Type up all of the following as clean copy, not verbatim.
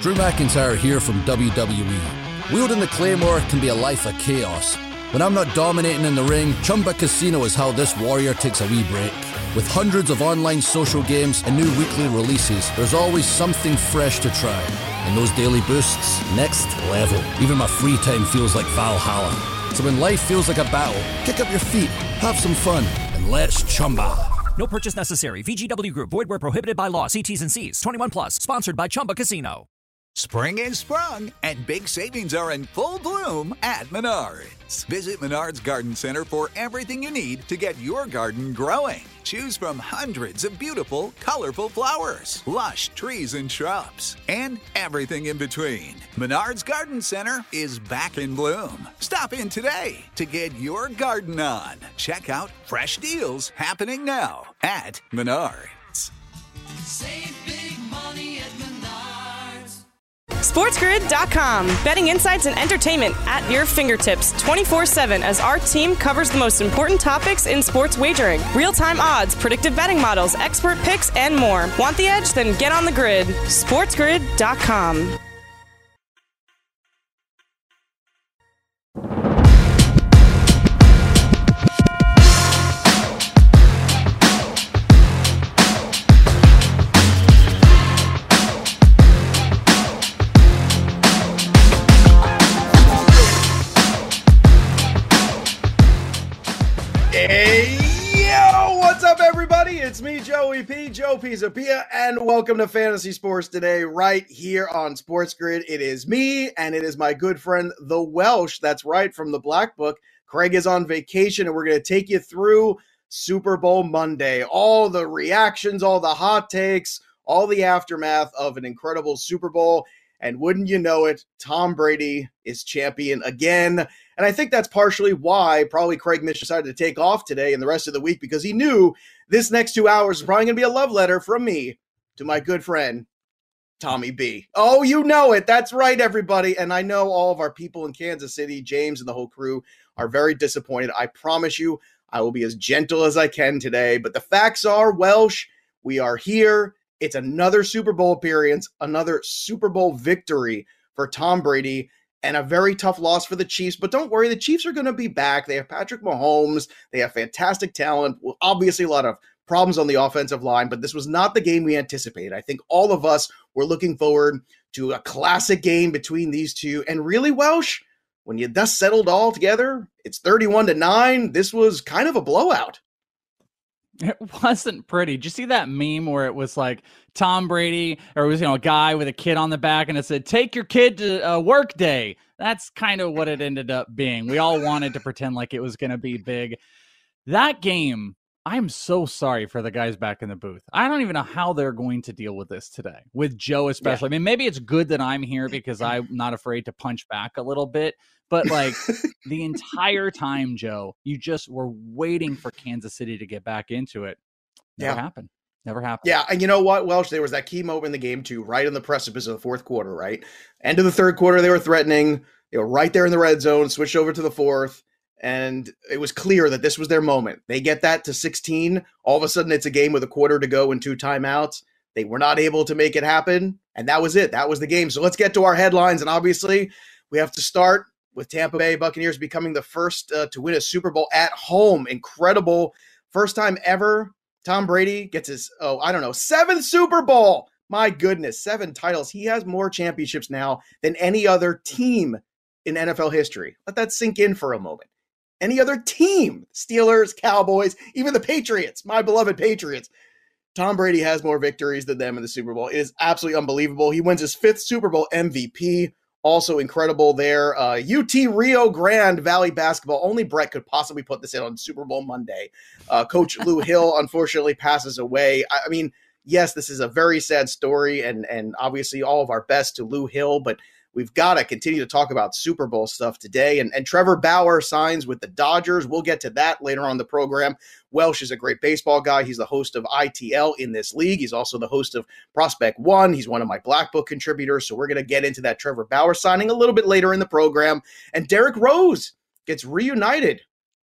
Drew McIntyre here from WWE. Wielding the Claymore can be a life of chaos. When I'm not dominating in the ring, Chumba Casino is how this warrior takes a wee break. With hundreds of online social games and new weekly releases, there's always something fresh to try. And those daily boosts, next level. Even my free time feels like Valhalla. So when life feels like a battle, kick up your feet, have some fun, and let's Chumba. No purchase necessary. VGW Group. Void where prohibited by law. See T's and C's. 21 plus. Sponsored by Chumba Casino. Spring is sprung, and big savings are in full bloom at Menards. Visit Menards Garden Center for everything you need to get your garden growing. Choose from hundreds of beautiful, colorful flowers, lush trees and shrubs, and everything in between. Menards Garden Center is back in bloom. Stop in today to get your garden on. Check out fresh deals happening now at Menards. Save big money at Menards. SportsGrid.com. Betting insights and entertainment at your fingertips 24/7 as our team covers the most important topics in sports wagering. Real-time odds, predictive betting models, expert picks, and more. Want the edge? Then get on the grid. SportsGrid.com. Hey, yo, what's up, everybody? It's me, Joey P, Joe Pisapia, and welcome to Fantasy Sports Today, right here on Sports Grid. It is me, and it is my good friend, the Welsh. That's right, from the Black Book. Craig is on vacation, and we're going to take you through Super Bowl Monday. All the reactions, all the hot takes, all the aftermath of an incredible Super Bowl. And wouldn't you know it, Tom Brady is champion again. And I think that's partially why probably Craig Mish decided to take off today and the rest of the week, because he knew this next 2 hours is probably going to be a love letter from me to my good friend, Tommy B. Oh, you know it. That's right, everybody. And I know all of our people in Kansas City, James and the whole crew, are very disappointed. I promise you, I will be as gentle as I can today. But the facts are, Welsh, we are here. It's another Super Bowl appearance, another Super Bowl victory for Tom Brady, and a very tough loss for the Chiefs. But don't worry, the Chiefs are going to be back. They have Patrick Mahomes. They have fantastic talent. Well, obviously, a lot of problems on the offensive line, but this was not the game we anticipated. I think all of us were looking forward to a classic game between these two. And really, Welsh, when you thus settled all together, it's 31-9. This was kind of a blowout. It wasn't pretty. Did you see that meme where it was like Tom Brady, or it was, a guy with a kid on the back, and it said, "Take your kid to work day"? That's kind of what it ended up being. We all wanted to pretend like it was going to be big. That game, I'm so sorry for the guys back in the booth. I don't even know how they're going to deal with this today, with Joe especially. Yeah. I mean, maybe it's good that I'm here because I'm not afraid to punch back a little bit. But like the entire time, Joe, you just were waiting for Kansas City to get back into it. Never happened. Never happened. Yeah, and you know what, Welsh? There was that key moment in the game, too, right on the precipice of the fourth quarter, right? End of the third quarter, they were threatening. They were right there in the red zone, switched over to the fourth, and it was clear that this was their moment. They get that to 16. All of a sudden, it's a game with a quarter to go and 2 timeouts. They were not able to make it happen, and that was it. That was the game. So let's get to our headlines, and obviously, we have to start with Tampa Bay Buccaneers becoming the first to win a Super Bowl at home. Incredible. First time ever Tom Brady gets his, 7th Super Bowl. My goodness, 7 titles. He has more championships now than any other team in NFL history. Let that sink in for a moment. Any other team, Steelers, Cowboys, even the Patriots, my beloved Patriots. Tom Brady has more victories than them in the Super Bowl. It is absolutely unbelievable. He wins his 5th Super Bowl MVP. Also incredible there. UT Rio Grande Valley basketball. Only Brett could possibly put this in on Super Bowl Monday. Coach Lou Hill unfortunately passes away. I mean, yes, this is a very sad story, and obviously all of our best to Lou Hill, but we've got to continue to talk about Super Bowl stuff today. And Trevor Bauer signs with the Dodgers. We'll get to that later on the program. Welsh is a great baseball guy. He's the host of ITL in this league. He's also the host of Prospect One. He's one of my Black Book contributors. So we're going to get into that Trevor Bauer signing a little bit later in the program. And Derrick Rose gets reunited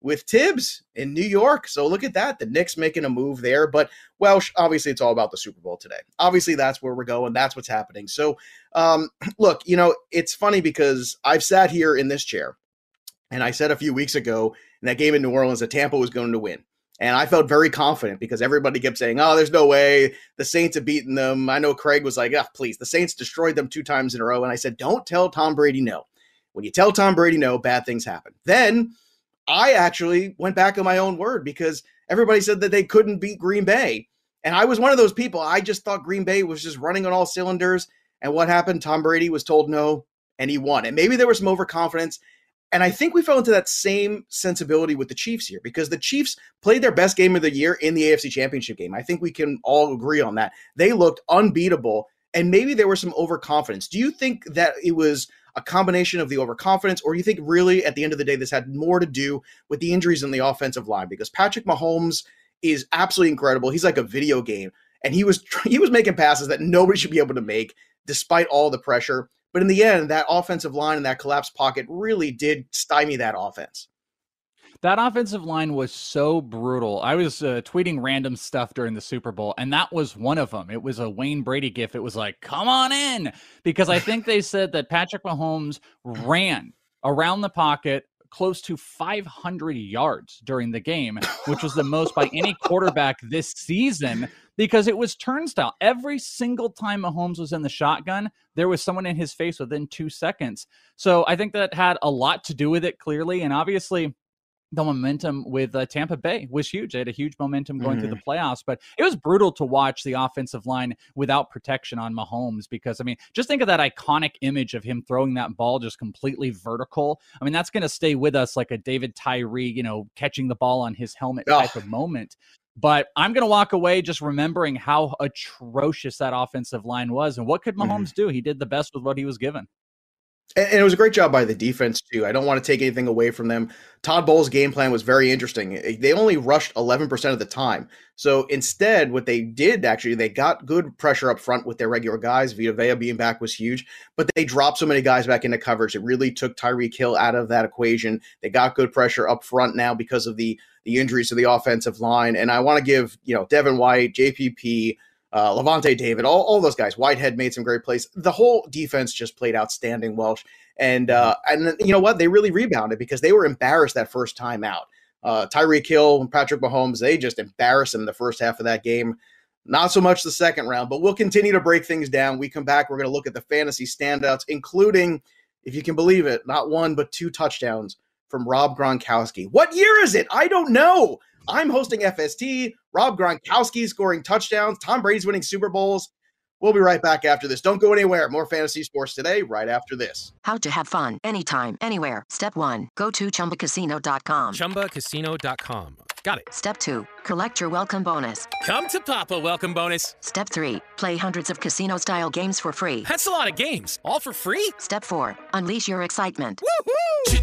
with Tibbs in New York. So look at that. The Knicks making a move there. But Welsh, obviously it's all about the Super Bowl today. Obviously that's where we're going. That's what's happening. So look, it's funny because I've sat here in this chair and I said a few weeks ago in that game in New Orleans that Tampa was going to win. And I felt very confident because everybody kept saying, oh, there's no way the Saints have beaten them. I know Craig was like, please, the Saints destroyed them 2 times in a row. And I said, don't tell Tom Brady no. When you tell Tom Brady no, bad things happen. Then I actually went back on my own word because everybody said that they couldn't beat Green Bay. And I was one of those people. I just thought Green Bay was just running on all cylinders. And what happened? Tom Brady was told no, and he won. And maybe there was some overconfidence. And I think we fell into that same sensibility with the Chiefs here because the Chiefs played their best game of the year in the AFC Championship game. I think we can all agree on that. They looked unbeatable, and maybe there was some overconfidence. Do you think that it was a combination of the overconfidence, or do you think really at the end of the day this had more to do with the injuries in the offensive line? Because Patrick Mahomes is absolutely incredible. He's like a video game, and he was making passes that nobody should be able to make despite all the pressure. But in the end, that offensive line and that collapsed pocket really did stymie that offense. That offensive line was so brutal. I was tweeting random stuff during the Super Bowl, and that was one of them. It was a Wayne Brady gif. It was like, come on in, because I think they said that Patrick Mahomes ran around the pocket close to 500 yards during the game, which was the most by any quarterback this season because it was turnstile. Every single time Mahomes was in the shotgun, there was someone in his face within 2 seconds. So I think that had a lot to do with it, clearly. And obviously, the momentum with Tampa Bay was huge. They had a huge momentum going through the playoffs, but it was brutal to watch the offensive line without protection on Mahomes because, I mean, just think of that iconic image of him throwing that ball just completely vertical. I mean, that's going to stay with us like a David Tyree, catching the ball on his helmet type of moment. But I'm going to walk away just remembering how atrocious that offensive line was. And what could Mahomes do? He did the best with what he was given. And it was a great job by the defense, too. I don't want to take anything away from them. Todd Bowles' game plan was very interesting. They only rushed 11% of the time. So instead, what they did, actually, they got good pressure up front with their regular guys. Vita Vea being back was huge. But they dropped so many guys back into coverage. It really took Tyreek Hill out of that equation. They got good pressure up front now because of the injuries to the offensive line. And I want to give, Devin White, JPP, Levante David, all those guys. Whitehead made some great plays. The whole defense just played outstanding, Welsh. And you know what? They really rebounded because they were embarrassed that first time out. Tyreek Hill and Patrick Mahomes, they just embarrassed them the first half of that game. Not so much the second round, but we'll continue to break things down. We come back, we're going to look at the fantasy standouts, including, if you can believe it, not 1 but 2 touchdowns from Rob Gronkowski. What year is it? I don't know. I'm hosting FST. Rob Gronkowski scoring touchdowns. Tom Brady's winning Super Bowls. We'll be right back after this. Don't go anywhere. More Fantasy Sports Today right after this. How to have fun anytime, anywhere. Step 1. Go to ChumbaCasino.com. ChumbaCasino.com. Got it. Step 2. Collect your welcome bonus. Come to Papa welcome bonus. Step 3. Play hundreds of casino-style games for free. That's a lot of games. All for free? Step 4. Unleash your excitement. Woohoo!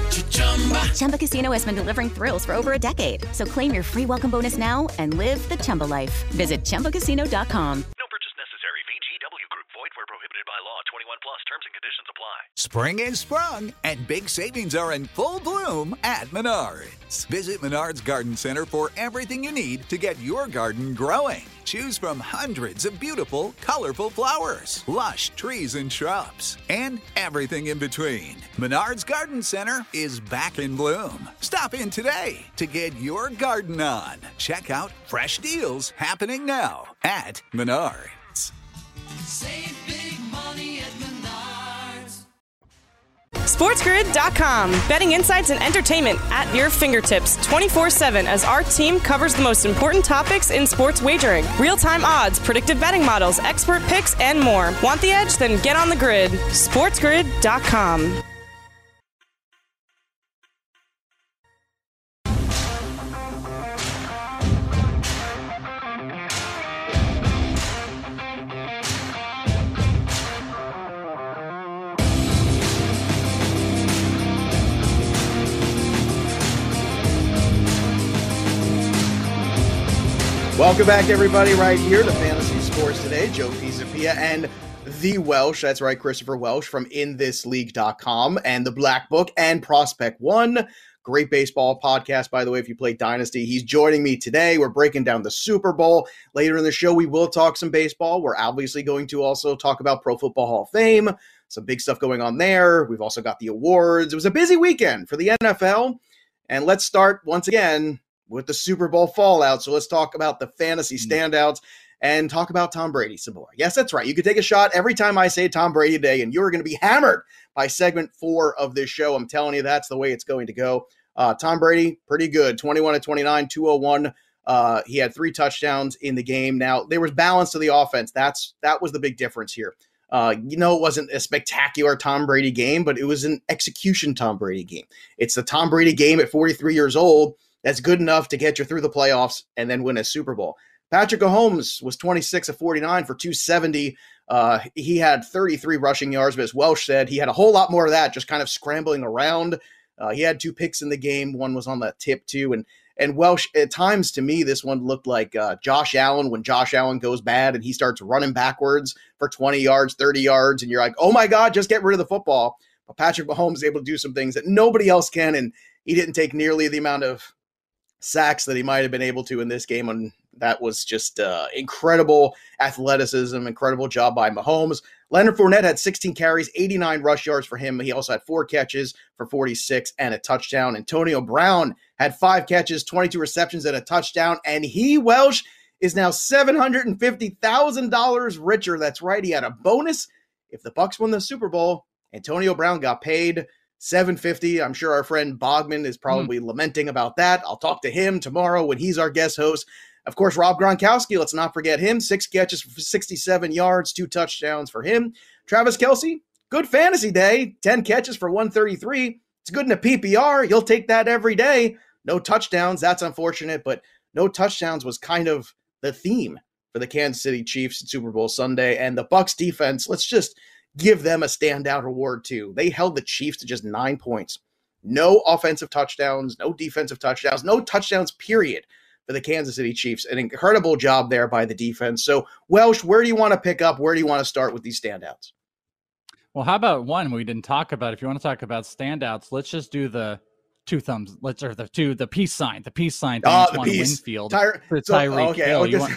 Chumba Casino has been delivering thrills for over a decade. So claim your free welcome bonus now and live the Chumba life. Visit ChumbaCasino.com. No purchase necessary. VGW Group. Void where prohibited by law. 21 plus. Terms and conditions apply. Spring is sprung, and big savings are in full bloom at Menards. Visit Menards Garden Center for everything you need to get your garden growing. Choose from hundreds of beautiful, colorful flowers, lush trees and shrubs, and everything in between. Menards Garden Center is back in bloom. Stop in today to get your garden on. Check out fresh deals happening now at Menards. Save big money at Menards. SportsGrid.com. Betting insights and entertainment at your fingertips 24/7 as our team covers the most important topics in sports wagering. Real-time odds, predictive betting models, expert picks, and more. Want the edge? Then get on the grid. SportsGrid.com. Welcome back, everybody, right here to Fantasy Sports Today. Joe Pisapia and the Welsh. That's right, Christopher Welsh from InThisLeague.com and the Black Book and Prospect One. Great baseball podcast, by the way, if you play Dynasty. He's joining me today. We're breaking down the Super Bowl. Later in the show, we will talk some baseball. We're obviously going to also talk about Pro Football Hall of Fame. Some big stuff going on there. We've also got the awards. It was a busy weekend for the NFL. And let's start once again with the Super Bowl fallout. So let's talk about the fantasy standouts and talk about Tom Brady some more. Yes, that's right. You could take a shot every time I say Tom Brady today, and you're going to be hammered by segment 4 of this show. I'm telling you, that's the way it's going to go. Tom Brady, pretty good. 21-29, 201. He had 3 touchdowns in the game. Now, there was balance to the offense. That was the big difference here. It wasn't a spectacular Tom Brady game, but it was an execution Tom Brady game. It's the Tom Brady game at 43 years old that's good enough to get you through the playoffs and then win a Super Bowl. Patrick Mahomes was 26 of 49 for 270. He had 33 rushing yards, but as Welsh said, he had a whole lot more of that, just kind of scrambling around. He had 2 picks in the game. One was on the tip too. And Welsh, at times to me, this one looked like Josh Allen when Josh Allen goes bad and he starts running backwards for 20 yards, 30 yards. And you're like, oh my God, just get rid of the football. But Patrick Mahomes is able to do some things that nobody else can. And he didn't take nearly the amount of sacks that he might have been able to in this game. And that was just incredible athleticism, incredible job by Mahomes. Leonard Fournette had 16 carries, 89 rush yards for him. He also had 4 catches for 46 and a touchdown. Antonio Brown had 5 catches, 22 receptions and a touchdown. And he, Welsh, is now $750,000 richer. That's right. He had a bonus. If the Bucs won the Super Bowl, Antonio Brown got paid $750. I'm sure our friend Bogman is probably lamenting about that. I'll talk to him tomorrow when he's our guest host. Of course, Rob Gronkowski, let's not forget him. 6 catches for 67 yards, 2 touchdowns for him. Travis Kelce, good fantasy day. 10 catches for 133. It's good in a PPR. You'll take that every day. No touchdowns. That's unfortunate, but no touchdowns was kind of the theme for the Kansas City Chiefs at Super Bowl Sunday. And the Bucs defense, let's just give them a standout award too. They held the Chiefs to just 9 points. No offensive touchdowns, no defensive touchdowns, no touchdowns, period, for the Kansas City Chiefs. An incredible job there by the defense. So, Welsh, where do you want to pick up? Where do you want to start with these standouts? Well, how about one we didn't talk about? If you want to talk about standouts, let's just do the 2 thumbs. The peace sign. The peace sign. To Antoine Winfield. Tyreek Hill.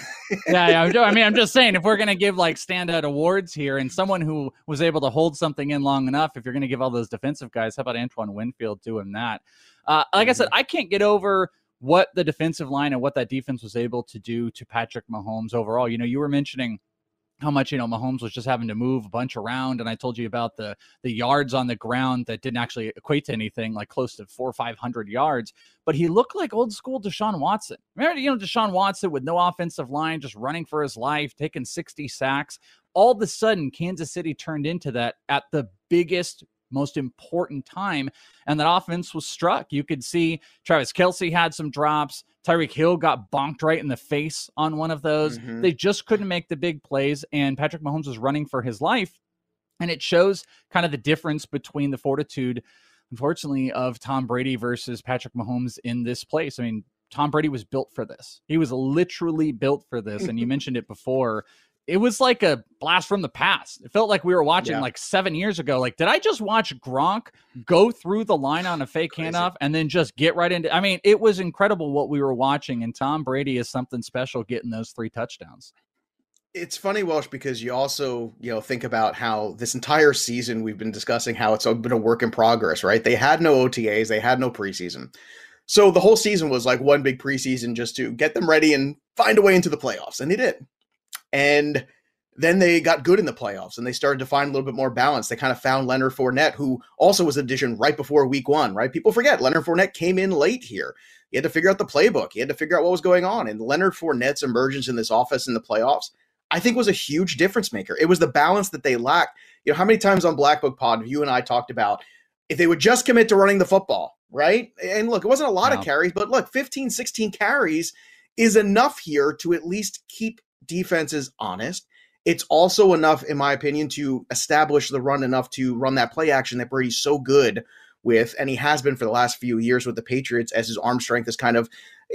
I'm just saying, if we're going to give like standout awards here and someone who was able to hold something in long enough, if you're going to give all those defensive guys, how about Antoine Winfield doing that? Like I said, I can't get over what the defensive line and what that defense was able to do to Patrick Mahomes overall. You were mentioning how much, Mahomes was just having to move a bunch around. And I told you about the yards on the ground that didn't actually equate to anything, like close to 400 or 500 yards. But he looked like old school Deshaun Watson. Remember, Deshaun Watson with no offensive line, just running for his life, taking 60 sacks. All of a sudden, Kansas City turned into that at the biggest, most important time, and that offense was struck. You could see Travis Kelce had some drops. Tyreek Hill got bonked right in the face on one of those. They just couldn't make the big plays, and Patrick Mahomes was running for his life. And it shows kind of the difference between the fortitude, unfortunately, of Tom Brady versus Patrick Mahomes in this place. I mean, Tom Brady was built for this. He was literally built for this. And you mentioned it before. It was like a blast from the past. It felt like we were watching like 7 years ago. Like, did I just watch Gronk go through the line on a fake handoff and then just get right into? I mean, it was incredible what we were watching. And Tom Brady is something special getting those 3 touchdowns. It's funny, Welsh, because you also, think about how this entire season we've been discussing how it's been a work in progress, right? They had no OTAs. They had no preseason. So the whole season was like one big preseason just to get them ready and find a way into the playoffs. And they did. And then they got good in the playoffs and they started to find a little bit more balance. They kind of found Leonard Fournette, who also was an addition right before week 1, right? People forget Leonard Fournette came in late here. He had to figure out the playbook. He had to figure out what was going on. And Leonard Fournette's emergence in this offense in the playoffs, I think, was a huge difference maker. It was the balance that they lacked. How many times on Black Book Pod you and I talked about if they would just commit to running the football, right? And look, it wasn't a lot of carries, but look, 15, 16 carries is enough here to at least keep defenses honest. It's also enough, in my opinion, to establish the run enough to run that play action that Brady's so good with, and he has been for the last few years with the Patriots, as his arm strength is kind of,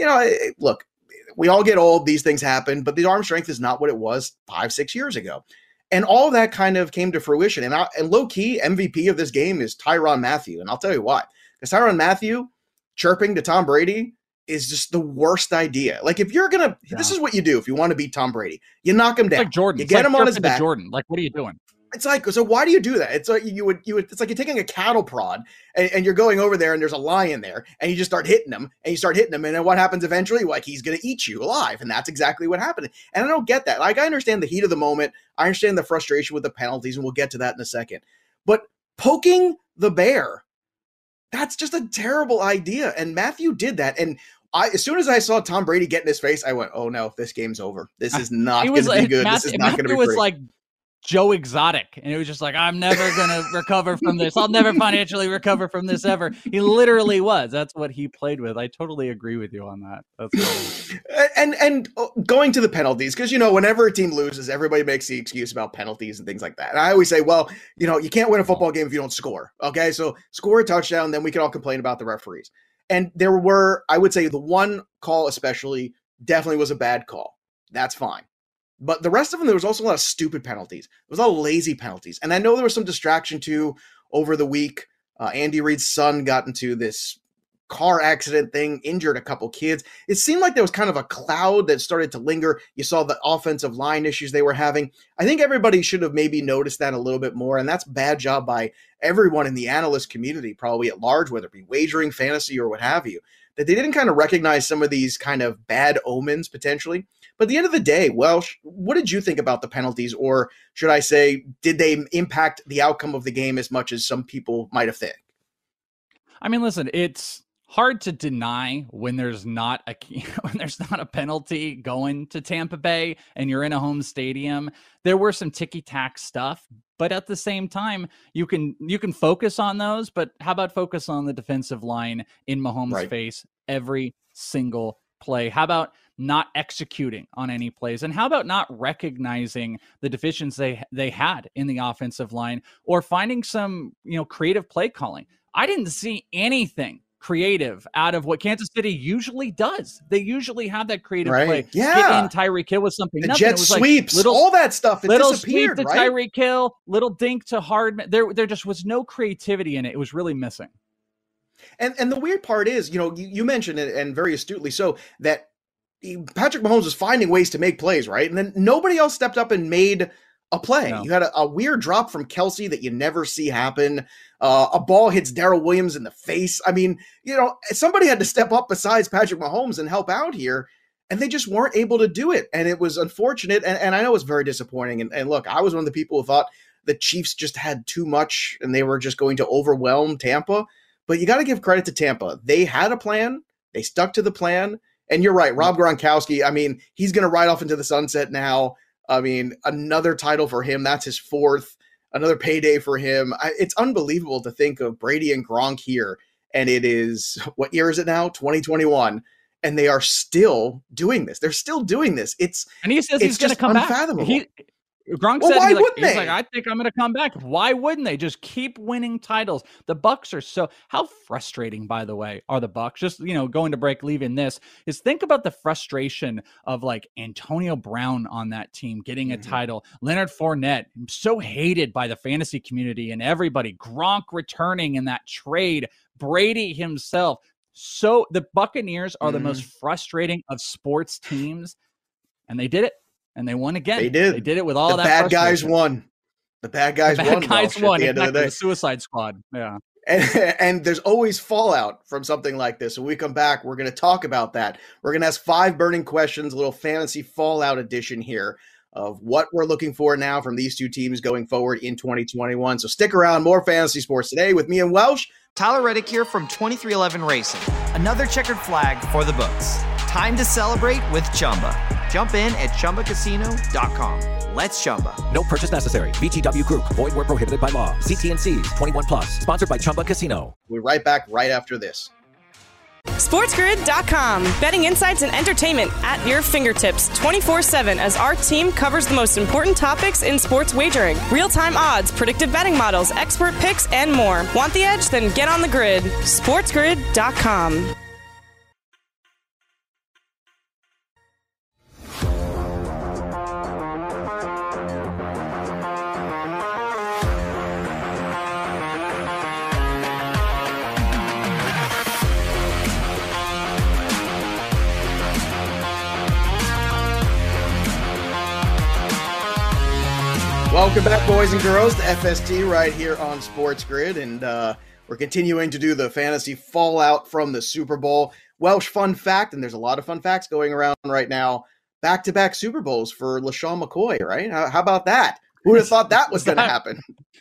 look, we all get old, these things happen, but the arm strength is not what it was 5-6 years ago. And all of that kind of came to fruition. And low-key, MVP of this game is Tyrann Mathieu. And I'll tell you why. Because Tyrann Mathieu, chirping to Tom Brady is just the worst idea. Like, if you're going to, this is what you do if you want to beat Tom Brady. You knock him down. Like Jordan. You get him on his back. Jordan. Like, what are you doing? It's like, so why do you do that? It's like it's like you're taking a cattle prod and you're going over there and there's a lion there and you just start hitting him and then what happens eventually? Like, he's going to eat you alive. And that's exactly what happened. And I don't get that. Like, I understand the heat of the moment. I understand the frustration with the penalties, and we'll get to that in a second. But poking the bear, that's just a terrible idea. And Matthew did that. And as soon as I saw Tom Brady get in his face, I went, oh no, this game's over. This is not going to be good. This is not going to be was pretty. Like Joe Exotic, and it was just like, I'm never going to recover from this. I'll never financially recover from this ever. He literally was. That's what he played with. I totally agree with you on that. That's and going to the penalties, because, you know, whenever a team loses, everybody makes the excuse about penalties and things like that. And I always say, well, you know, you can't win a football game if you don't score. Okay, so score a touchdown, then we can all complain about the referees. And there were, I would say, the one call especially definitely was a bad call. That's fine. But the rest of them, there was also a lot of stupid penalties. There was a lot of lazy penalties. And I know there was some distraction, too, over the week. Andy Reid's son got into this car accident thing, injured a couple kids. It seemed like there was kind of a cloud that started to linger. You saw the offensive line issues they were having. I think everybody should have maybe noticed that a little bit more. And that's a bad job by everyone in the analyst community, probably at large, whether it be wagering, fantasy, or what have you, that they didn't kind of recognize some of these kind of bad omens potentially. But at the end of the day, Welsh, what did you think about the penalties? Or should I say, did they impact the outcome of the game as much as some people might have think? I mean, listen, it's hard to deny when there's not a penalty going to Tampa Bay and you're in a home stadium. There were some ticky-tack stuff, but at the same time, you can focus on those, but how about focus on the defensive line in Mahomes' face every single play? How about not executing on any plays? And how about not recognizing the deficiencies they had in the offensive line, or finding some, creative play calling? I didn't see anything creative out of what Kansas City usually does. They usually have that creative play. Yeah. Get in Tyreek Hill with something. The jet sweeps, all that stuff. It little disappeared, sweep to Tyreek Hill, little dink to Hardman. There just was no creativity in it. It was really missing. And the weird part is, you mentioned it, and very astutely so, that Patrick Mahomes was finding ways to make plays, right? And then nobody else stepped up and made a play. No. You had a weird drop from Kelsey that you never see happen. A ball hits Darrell Williams in the face. I mean, somebody had to step up besides Patrick Mahomes and help out here, and they just weren't able to do it. And it was unfortunate, and I know it's very disappointing. And look, I was one of the people who thought the Chiefs just had too much and they were just going to overwhelm Tampa. But you got to give credit to Tampa. They had a plan. They stuck to the plan. And you're right, Rob Gronkowski, I mean, he's going to ride off into the sunset now. I mean, another title for him. That's his fourth. Another payday for him. It's unbelievable to think of Brady and Gronk here. And it is, what year is it now? 2021. And they are still doing this. They're still doing this. And he says he's going to come unfathomable. back. Gronk said, he's like, I think I'm going to come back. Why wouldn't they just keep winning titles? The Bucs are how frustrating, by the way, are the Bucs? Just, going to break, leaving this is think about the frustration of like Antonio Brown on that team getting a title. Leonard Fournette, so hated by the fantasy community and everybody. Gronk returning in that trade. Brady himself. So the Buccaneers are the most frustrating of sports teams, and they did it. And they won again. They did. They did it with all the that. Bad guys won. The bad guys won. The bad guys won. At the end of the day. The Suicide Squad. Yeah. And there's always fallout from something like this. When we come back, we're going to talk about that. We're going to ask 5 burning questions, a little fantasy fallout edition here of what we're looking for now from these two teams going forward in 2021. So stick around. More fantasy sports today with me and Welsh. Tyler Reddick here from 2311 Racing. Another checkered flag for the books. Time to celebrate with Chumba. Jump in at ChumbaCasino.com. Let's Chumba. No purchase necessary. VGW Group. Void where prohibited by law. See T&Cs. 21+. Sponsored by Chumba Casino. We'll be right back right after this. SportsGrid.com. Betting insights and entertainment at your fingertips 24/7 as our team covers the most important topics in sports wagering. Real-time odds, predictive betting models, expert picks, and more. Want the edge? Then get on the grid. SportsGrid.com. Welcome back, boys and girls, to FST right here on Sports Grid, and we're continuing to do the fantasy fallout from the Super Bowl. Welsh fun fact, and there's a lot of fun facts going around right now, back-to-back Super Bowls for LaShawn McCoy, right? How about that? Who would have thought that was going to happen?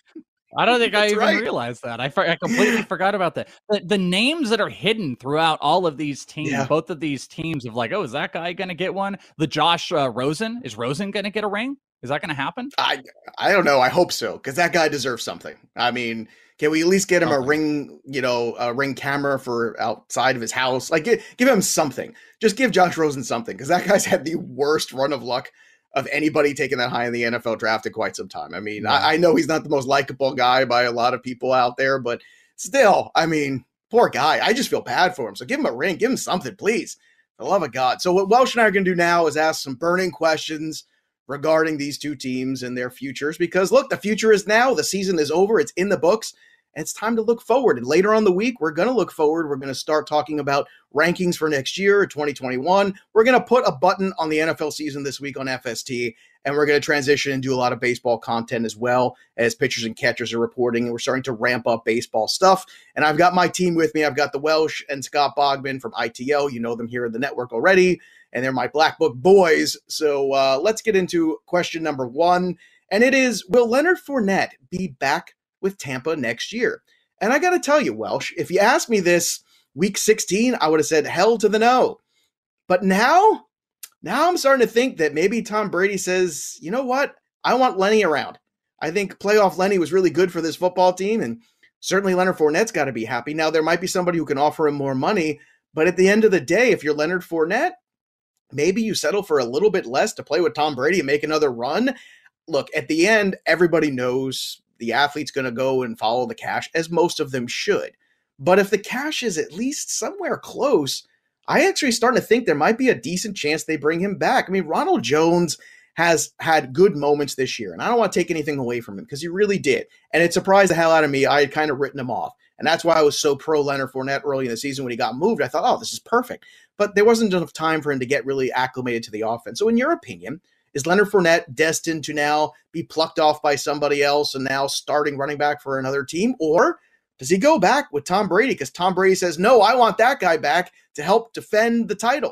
I don't think I even realized that. I completely forgot about that. The names that are hidden throughout all of these teams, both of these teams of like, oh, is that guy going to get one? The Josh Rosen, is Rosen going to get a ring? Is that going to happen? I don't know. I hope so, because that guy deserves something. I mean, can we at least get him a ring, a ring camera for outside of his house? Like, give him something. Just give Josh Rosen something, because that guy's had the worst run of luck of anybody taking that high in the NFL draft in quite some time. I mean, I know he's not the most likable guy by a lot of people out there, but still, I mean, poor guy. I just feel bad for him. So give him a ring. Give him something, please. For the love of God. So what Welsh and I are going to do now is ask some burning questions regarding these two teams and their futures, because look, the future is now. The season is over. It's in the books. And it's time to look forward. And later on the week, we're going to look forward. We're going to start talking about rankings for next year, 2021. We're going to put a button on the NFL season this week on FST, and we're going to transition and do a lot of baseball content as well, as pitchers and catchers are reporting. And we're starting to ramp up baseball stuff. And I've got my team with me. I've got the Welsh and Scott Bogman from ITL. You know them here in the network already, and they're my Black Book boys. So let's get into question number one. And it is, will Leonard Fournette be back with Tampa next year? And I got to tell you, Welsh, if you asked me this week 16, I would have said hell to the no. But now I'm starting to think that maybe Tom Brady says, you know what? I want Lenny around. I think playoff Lenny was really good for this football team, and certainly Leonard Fournette's got to be happy. Now, there might be somebody who can offer him more money, but at the end of the day, if you're Leonard Fournette, maybe you settle for a little bit less to play with Tom Brady and make another run. Look, at the end, everybody knows the athlete's going to go and follow the cash, as most of them should. But if the cash is at least somewhere close, I actually starting to think there might be a decent chance they bring him back. I mean, Ronald Jones has had good moments this year, and I don't want to take anything away from him because he really did. And it surprised the hell out of me. I had kind of written him off. And that's why I was so pro Leonard Fournette early in the season when he got moved. I thought, oh, this is perfect. But there wasn't enough time for him to get really acclimated to the offense. So in your opinion, is Leonard Fournette destined to now be plucked off by somebody else and now starting running back for another team? Or does he go back with Tom Brady? Because Tom Brady says, no, I want that guy back to help defend the title.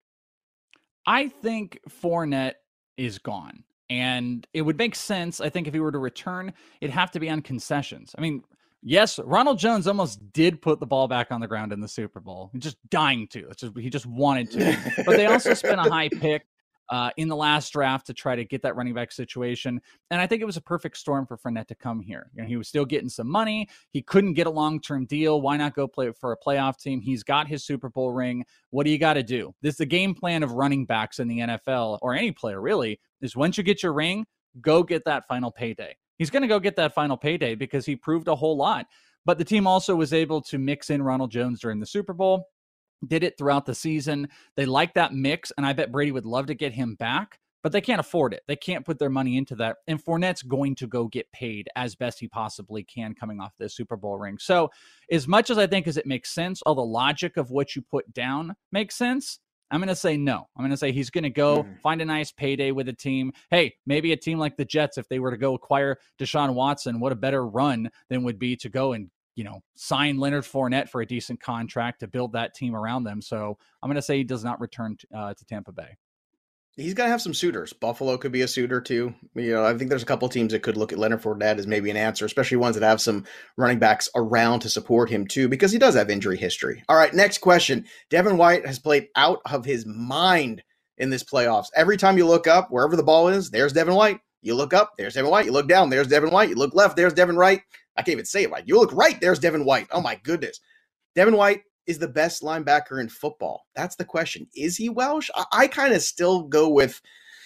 I think Fournette is gone. And it would make sense, I think, if he were to return, it'd have to be on concessions. I mean, yes, Ronald Jones almost did put the ball back on the ground in the Super Bowl. He's just dying to. He just wanted to. But they also spent a high pick in the last draft to try to get that running back situation. And I think it was a perfect storm for Fournette to come here. You know, he was still getting some money. He couldn't get a long-term deal. Why not go play for a playoff team? He's got his Super Bowl ring. What do you got to do? This is the game plan of running backs in the NFL, or any player really, is once you get your ring, go get that final payday. He's going to go get that final payday because he proved a whole lot. But the team also was able to mix in Ronald Jones during the Super Bowl. Did it throughout the season. They like that mix, and I bet Brady would love to get him back, but they can't afford it. They can't put their money into that, and Fournette's going to go get paid as best he possibly can coming off this Super Bowl ring. So as much as I think as it makes sense, all the logic of what you put down makes sense, I'm going to say no. I'm going to say he's going to go find a nice payday with a team. Hey, maybe a team like the Jets, if they were to go acquire Deshaun Watson, what a better run than would be to go and sign Leonard Fournette for a decent contract to build that team around them. So I'm going to say he does not return to Tampa Bay. He's got to have some suitors. Buffalo could be a suitor too. I think there's a couple teams that could look at Leonard Fournette as maybe an answer, especially ones that have some running backs around to support him too, because he does have injury history. All right, next question. Devin White has played out of his mind in this playoffs. Every time you look up, wherever the ball is, there's Devin White. You look up, there's Devin White. You look down, there's Devin White. You look left, there's Devin White. I can't even say it right. You look right, there's Devin White. Oh my goodness. Devin White is the best linebacker in football. That's the question. Is he Welsh? I kind of still go with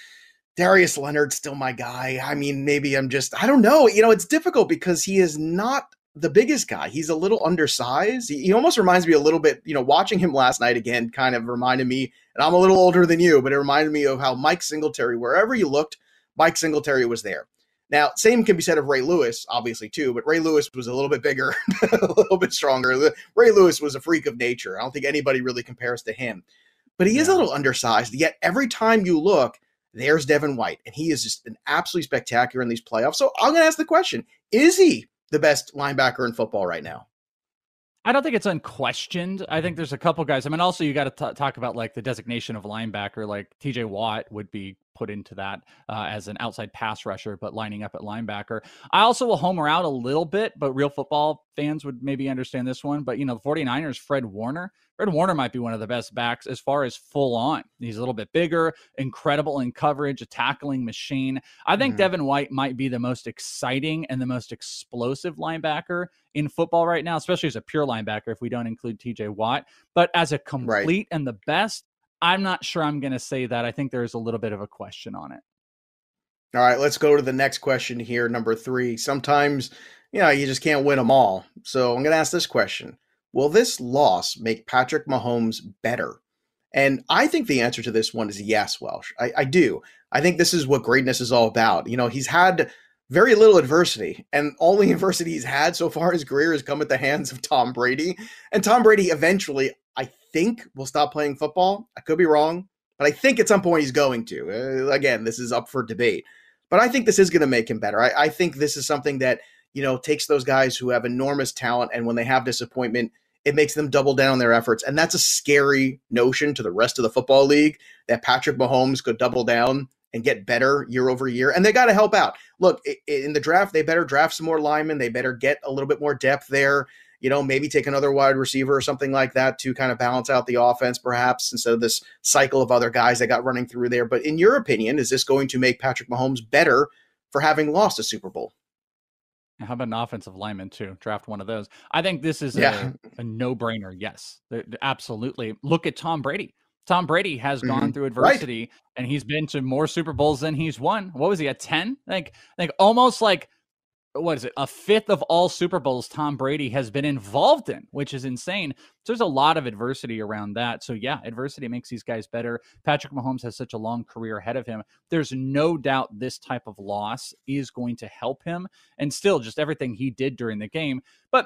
Darius Leonard, still my guy. I mean, maybe I don't know. It's difficult because he is not the biggest guy. He's a little undersized. He almost reminds me a little bit, watching him last night again kind of reminded me, and I'm a little older than you, but it reminded me of how Mike Singletary, wherever you looked, Mike Singletary was there. Now, same can be said of Ray Lewis, obviously, too, but Ray Lewis was a little bit bigger, a little bit stronger. Ray Lewis was a freak of nature. I don't think anybody really compares to him. But he is a little undersized, yet every time you look there's Devin White, and he is just an absolutely spectacular in these playoffs. So I'm going to ask the question, is he the best linebacker in football right now? I don't think it's unquestioned. I think there's a couple guys. I mean, also you got to talk about like the designation of linebacker, like TJ Watt would be put into that as an outside pass rusher, but lining up at linebacker. I also will homer out a little bit, but real football fans would maybe understand this one. But, the 49ers, Fred Warner might be one of the best backs as far as full on. He's a little bit bigger, incredible in coverage, a tackling machine. I think Devin White might be the most exciting and the most explosive linebacker in football right now, especially as a pure linebacker if we don't include TJ Watt. But as a complete and the best, I'm not sure I'm going to say that. I think there's a little bit of a question on it. All right, let's go to the next question here, number 3. Sometimes, you just can't win them all. So I'm going to ask this question. Will this loss make Patrick Mahomes better? And I think the answer to this one is yes, Welsh. I do. I think this is what greatness is all about. He's had very little adversity, and only adversity he's had so far in his career has come at the hands of Tom Brady. And Tom Brady eventually, I think, will stop playing football. I could be wrong, but I think at some point he's going to. Again, this is up for debate. But I think this is going to make him better. I think this is something that, takes those guys who have enormous talent, and when they have disappointment, it makes them double down on their efforts. And that's a scary notion to the rest of the football league, that Patrick Mahomes could double down and get better year over year. And they got to help out. Look, in the draft, they better draft some more linemen. They better get a little bit more depth there. Maybe take another wide receiver or something like that to kind of balance out the offense, perhaps, instead of this cycle of other guys that got running through there. But in your opinion, is this going to make Patrick Mahomes better for having lost a Super Bowl? How about an offensive lineman too? Draft one of those. I think this is a no-brainer. Yes, absolutely. Look at Tom Brady. Tom Brady has gone through adversity, and he's been to more Super Bowls than he's won. What was he at 10? Like almost like, what is it? A fifth of all Super Bowls Tom Brady has been involved in, which is insane. So there's a lot of adversity around that. So yeah, adversity makes these guys better. Patrick Mahomes has such a long career ahead of him. There's no doubt this type of loss is going to help him, and still just everything he did during the game. But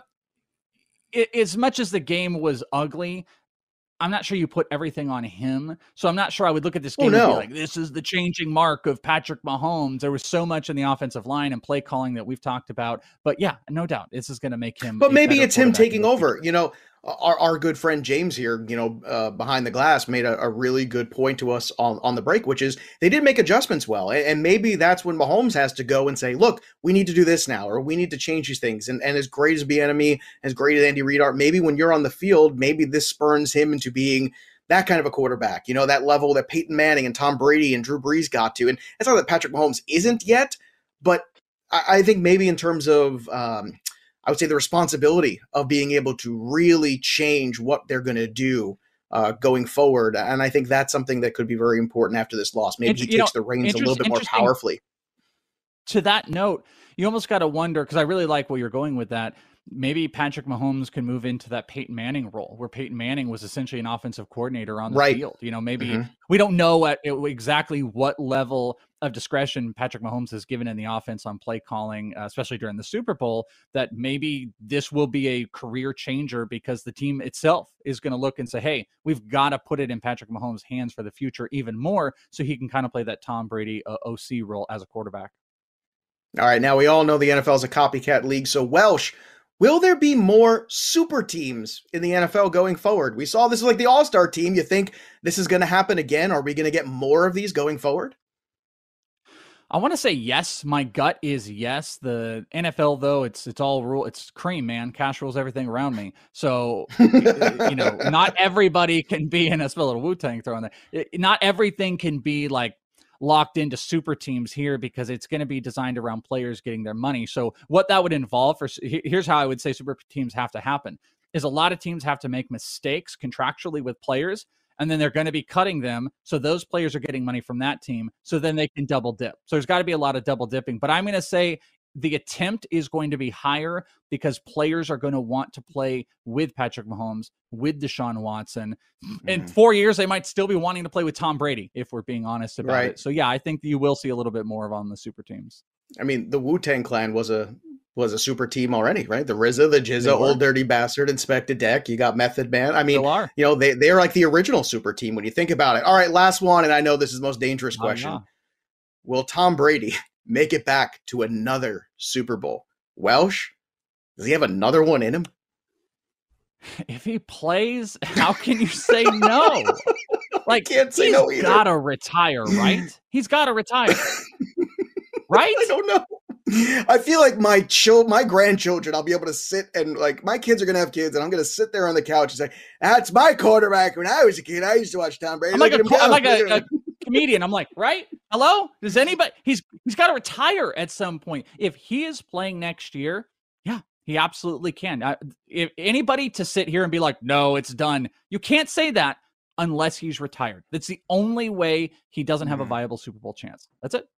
as much as the game was ugly, I'm not sure you put everything on him. So I'm not sure I would look at this game and be like, this is the changing mark of Patrick Mahomes. There was so much in the offensive line and play calling that we've talked about. But yeah, no doubt this is going to make him. But maybe it's him taking over. Our good friend James here, behind the glass, made a really good point to us on the break, which is they did make adjustments well. And maybe that's when Mahomes has to go and say, look, we need to do this now, or we need to change these things. And as great as Bieniemy, as great as Andy Reid are, maybe when you're on the field, maybe this spurns him into being that kind of a quarterback, that level that Peyton Manning and Tom Brady and Drew Brees got to. And it's not that Patrick Mahomes isn't yet, but I think maybe in terms of, I would say the responsibility of being able to really change what they're going to do going forward. And I think that's something that could be very important after this loss. Maybe he takes the reins a little bit more powerfully. To that note, you almost got to wonder, because I really like where you're going with that. Maybe Patrick Mahomes can move into that Peyton Manning role, where Peyton Manning was essentially an offensive coordinator on the field. Maybe we don't know exactly what level of discretion Patrick Mahomes has given in the offense on play calling, especially during the Super Bowl, that maybe this will be a career changer because the team itself is going to look and say, hey, we've got to put it in Patrick Mahomes' hands for the future even more, so he can kind of play that Tom Brady OC role as a quarterback. All right, now we all know the NFL is a copycat league, so Welsh, will there be more super teams in the NFL going forward? We saw this is like the All-Star team. You think this is going to happen again? Are we going to get more of these going forward? I want to say yes. My gut is yes. The NFL, though, it's all rule. It's cream, man. Cash rules everything around me. So, not everybody can be in a little Wu-Tang throw in there. Not everything can be like locked into super teams here, because it's going to be designed around players getting their money. So what that would involve here's how I would say super teams have to happen is a lot of teams have to make mistakes contractually with players, and then they're going to be cutting them. So those players are getting money from that team. So then they can double dip. So there's got to be a lot of double dipping, but I'm going to say the attempt is going to be higher because players are going to want to play with Patrick Mahomes, with Deshaun Watson. In 4 years, they might still be wanting to play with Tom Brady, if we're being honest about it. So yeah, I think you will see a little bit more of on the super teams. I mean, the Wu-Tang Clan was a super team already, right? The RZA, the Jizza, Old Dirty Bastard, Inspector Deck. You got Method Man. I mean, they're like the original super team when you think about it. All right, last one, and I know this is the most dangerous question. will Tom Brady make it back to another Super Bowl? Welsh, does he have another one in him? If he plays, how can you say no? Like, can't say no either. He's got to retire, right? He's got to retire, right? I don't know. I feel like my grandchildren, I'll be able to sit and like my kids are going to have kids and I'm going to sit there on the couch and say, that's my quarterback. When I was a kid, I used to watch Tom Brady. I'm like a comedian. I'm like, right? Hello? Does anybody, he's got to retire at some point. If he is playing next year, yeah, he absolutely can. If anybody to sit here and be like, no, it's done. You can't say that unless he's retired. That's the only way he doesn't have a viable Super Bowl chance. That's it.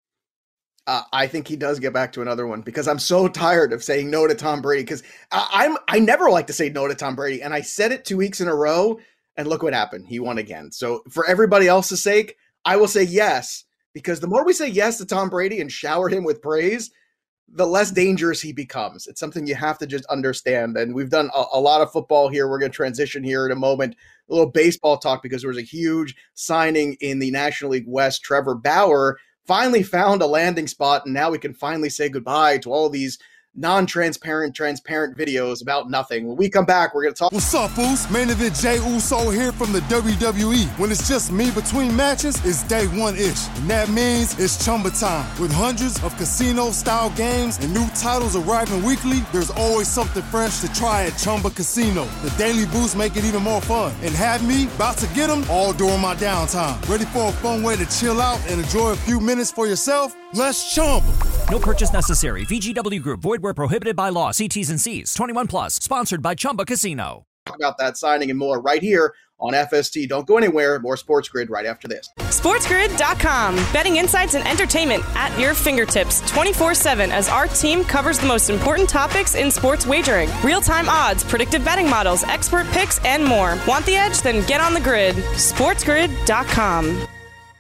I think he does get back to another one because I'm so tired of saying no to Tom Brady because I never like to say no to Tom Brady. And I said it 2 weeks in a row and look what happened. He won again. So for everybody else's sake, I will say yes, because the more we say yes to Tom Brady and shower him with praise, the less dangerous he becomes. It's something you have to just understand. And we've done a lot of football here. We're going to transition here in a moment, a little baseball talk, because there was a huge signing in the National League West. Trevor Bauer finally found a landing spot, and now we can finally say goodbye to all these non-transparent, transparent videos about nothing. When we come back, we're going to talk. What's up, fools? Main event Jey Uso here from the WWE. When it's just me between matches, it's day one-ish. And that means it's Chumba time. With hundreds of casino-style games and new titles arriving weekly, there's always something fresh to try at Chumba Casino. The daily boosts make it even more fun. And have me about to get them all during my downtime. Ready for a fun way to chill out and enjoy a few minutes for yourself? Let's Chumba. No purchase necessary. VGW Group. Void where prohibited by law. See T's and C's. 21 plus. Sponsored by Chumba Casino. Talk about that signing and more right here on FST. Don't go anywhere. More Sports Grid right after this. SportsGrid.com. Betting insights and entertainment at your fingertips 24/7 as our team covers the most important topics in sports wagering. Real-time odds, predictive betting models, expert picks, and more. Want the edge? Then get on the grid. SportsGrid.com.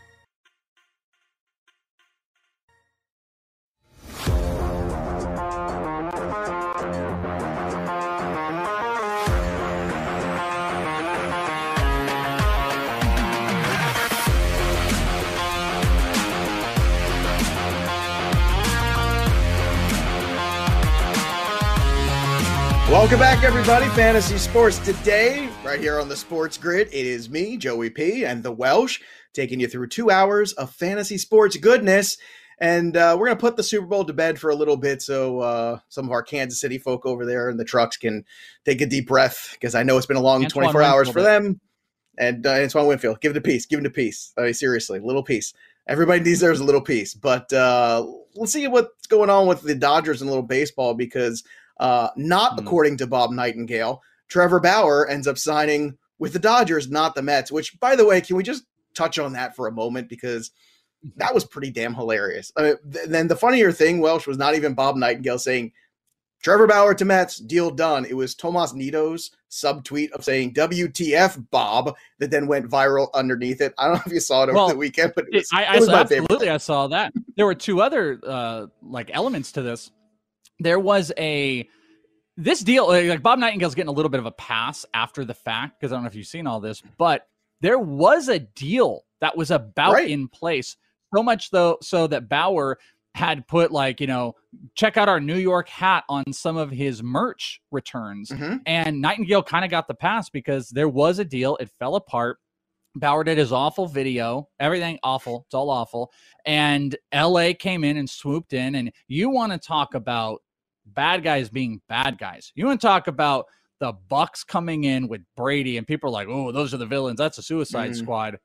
Welcome back, everybody. Fantasy Sports Today, right here on the Sports Grid. It is me, Joey P, and the Welsh, taking you through 2 hours of fantasy sports goodness. And we're going to put the Super Bowl to bed for a little bit so some of our Kansas City folk over there in the trucks can take a deep breath, because I know it's been a long 24 hours for them. And Antoine Winfield, give it a piece. Give it a piece. I mean, seriously, a little piece. Everybody deserves a little piece. But let's see what's going on with the Dodgers in a little baseball, because according to Bob Nightingale, Trevor Bauer ends up signing with the Dodgers, not the Mets, which, by the way, can we just touch on that for a moment? Because that was pretty damn hilarious. I mean, then the funnier thing, Welsh, was not even Bob Nightingale saying Trevor Bauer to Mets, deal done. It was Tomas Nito's subtweet of saying WTF Bob that then went viral underneath it. I don't know if you saw it over the weekend, but it was my favorite. Absolutely, I saw that. There were two other elements to this. There was this deal, like Bob Nightingale's getting a little bit of a pass after the fact, because I don't know if you've seen all this, but there was a deal that was about in place. So much so that Bauer had put check out our New York hat on some of his merch returns. Mm-hmm. And Nightingale kind of got the pass because there was a deal. It fell apart. Bauer did his awful video, everything awful. It's all awful. And LA came in and swooped in. And you want to talk about bad guys being bad guys. You want to talk about the Bucks coming in with Brady and people are like, oh, those are the villains. That's a Suicide Squad.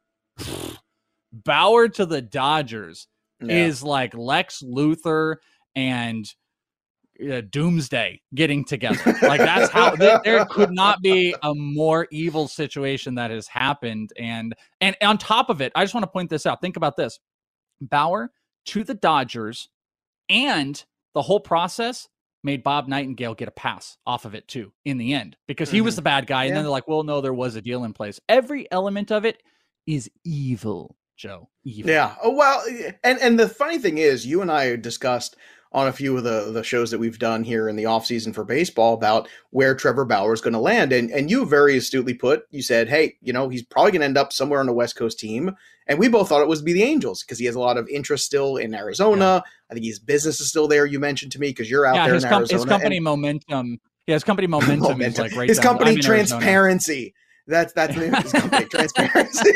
Bauer to the Dodgers is like Lex Luthor and Doomsday getting together. Like, that's how there could not be a more evil situation that has happened. And on top of it, I just want to point this out. Think about this. Bauer to the Dodgers, and the whole process made Bob Nightingale get a pass off of it too in the end, because he was the bad guy. And then they're like, well, no, there was a deal in place. Every element of it is evil, Joe. Evil. Yeah. Oh, well, and the funny thing is, you and I discussed on a few of the shows that we've done here in the offseason for baseball about where Trevor Bauer is going to land. And you very astutely put, you said, hey, he's probably going to end up somewhere on a West Coast team. And we both thought it was be the Angels because he has a lot of interest still in Arizona. Yeah. I think his business is still there. You mentioned to me because you're out there in Arizona. His company momentum. Yeah, his company momentum is like right his down. Company transparency. That's the name of his company, transparency.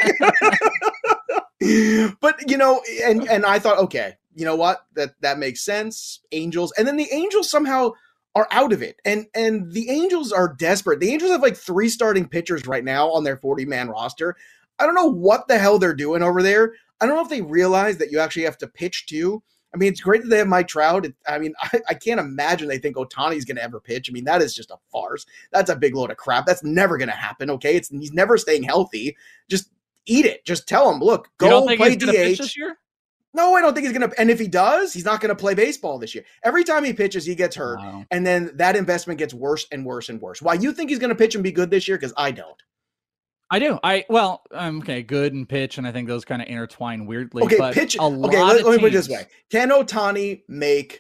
But and I thought, okay, you know what? That makes sense. Angels, and then the Angels somehow are out of it, and the Angels are desperate. The Angels have like 3 starting pitchers right now on their 40-man roster. I don't know what the hell they're doing over there. I don't know if they realize that you actually have to pitch too. I mean, it's great that they have Mike Trout. I can't imagine they think Ohtani's going to ever pitch. I mean, that is just a farce. That's a big load of crap. That's never going to happen, okay? He's never staying healthy. Just eat it. Just tell him, look, go play DH. Pitch this year? No, I don't think he's going to. And if he does, he's not going to play baseball this year. Every time he pitches, he gets hurt. Wow. And then that investment gets worse and worse and worse. Why you think he's going to pitch and be good this year? Because I don't. I do. Okay, good and pitch, and I think those kind of intertwine weirdly. Okay, but pitch. Okay, let me put it this way: can Ohtani make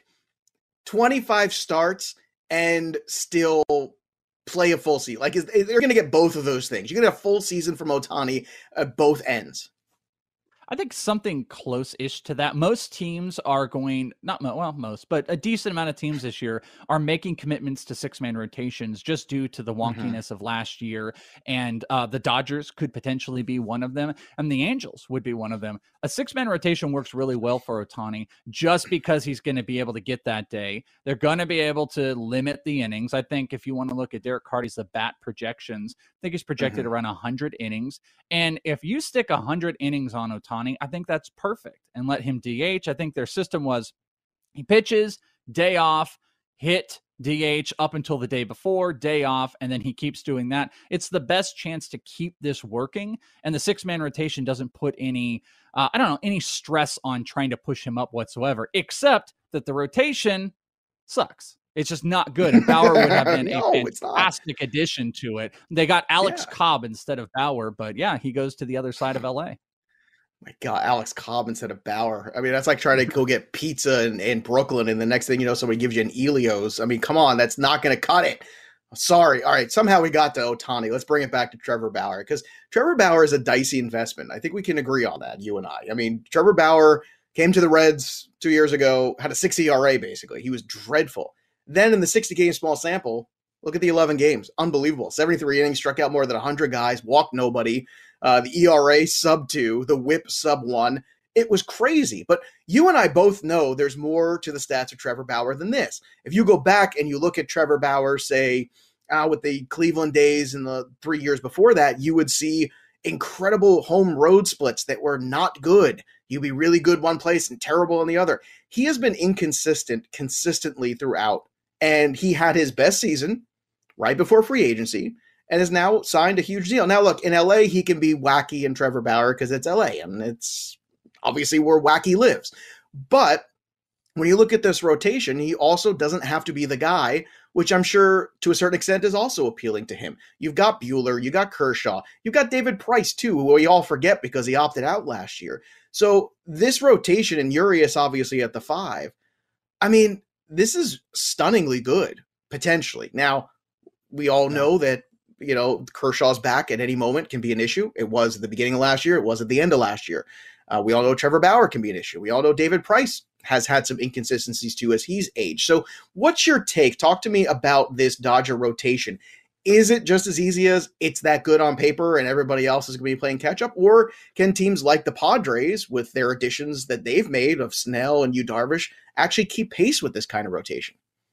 25 starts and still play a full season? Like, they're going to get both of those things. You're going to have a full season from Ohtani at both ends. I think something close-ish to that. Most teams are going, most, but a decent amount of teams this year are making commitments to 6-man rotations just due to the wonkiness of last year. And the Dodgers could potentially be one of them, and the Angels would be one of them. A 6-man rotation works really well for Ohtani just because he's going to be able to get that day. They're going to be able to limit the innings. I think if you want to look at Derek Carty's the bat projections, I think he's projected around 100 innings. And if you stick 100 innings on Ohtani, I think that's perfect, and let him DH. I think their system was he pitches, day off, hit, DH up until the day before, day off, and then he keeps doing that. It's the best chance to keep this working, and the 6-man rotation doesn't put any, any stress on trying to push him up whatsoever, except that the rotation sucks. It's just not good. And Bauer would have been a fantastic addition to it. They got Alex Cobb instead of Bauer, but yeah, he goes to the other side of LA. My God, Alex Cobb instead of Bauer. I mean, that's like trying to go get pizza in Brooklyn, and the next thing you know, somebody gives you an Elio's. I mean, come on, that's not going to cut it. Sorry. All right, somehow we got to Ohtani. Let's bring it back to Trevor Bauer, because Trevor Bauer is a dicey investment. I think we can agree on that, you and I. I mean, Trevor Bauer came to the Reds 2 years ago, had a 6 ERA, basically. He was dreadful. Then in the 60-game small sample, look at the 11 games. Unbelievable. 73 innings, struck out more than 100 guys, walked nobody. The ERA sub 2, the whip sub 1. It was crazy. But you and I both know there's more to the stats of Trevor Bauer than this. If you go back and you look at Trevor Bauer, say, with the Cleveland days and the 3 years before that, you would see incredible home road splits that were not good. He'd be really good one place and terrible in the other. He has been inconsistent consistently throughout. And he had his best season right before free agency, and has now signed a huge deal. Now, look, in LA, he can be wacky in Trevor Bauer because it's LA, and it's obviously where wacky lives. But when you look at this rotation, he also doesn't have to be the guy, which I'm sure to a certain extent is also appealing to him. You've got Buehler, you got Kershaw, you've got David Price too, who we all forget because he opted out last year. So this rotation, and Urias obviously at the 5, I mean, this is stunningly good, potentially. Now, we all know that, Kershaw's back at any moment can be an issue. It was at the beginning of last year. It was at the end of last year. We all know Trevor Bauer can be an issue. We all know David Price has had some inconsistencies too as he's aged. So what's your take? Talk to me about this Dodger rotation. Is it just as easy as it's that good on paper and everybody else is going to be playing catch up? Or can teams like the Padres, with their additions that they've made of Snell and Yu Darvish, actually keep pace with this kind of rotation?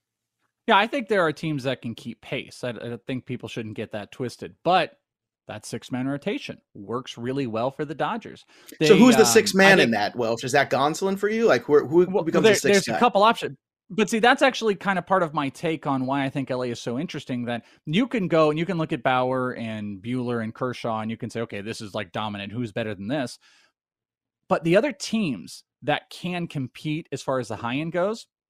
Yeah, I think there are teams that can keep pace. I think people shouldn't get that twisted. But that 6-man rotation works really well for the Dodgers. So who's the 6th man in that, Welch? Is that Gonsolin for you? Like, who becomes the 6th guy? There's a couple options. But see, that's actually kind of part of my take on why I think LA is so interesting, that you can go and you can look at Bauer and Buehler and Kershaw and you can say, okay, this is like dominant. Who's better than this? But the other teams that can compete as far as the high end goes,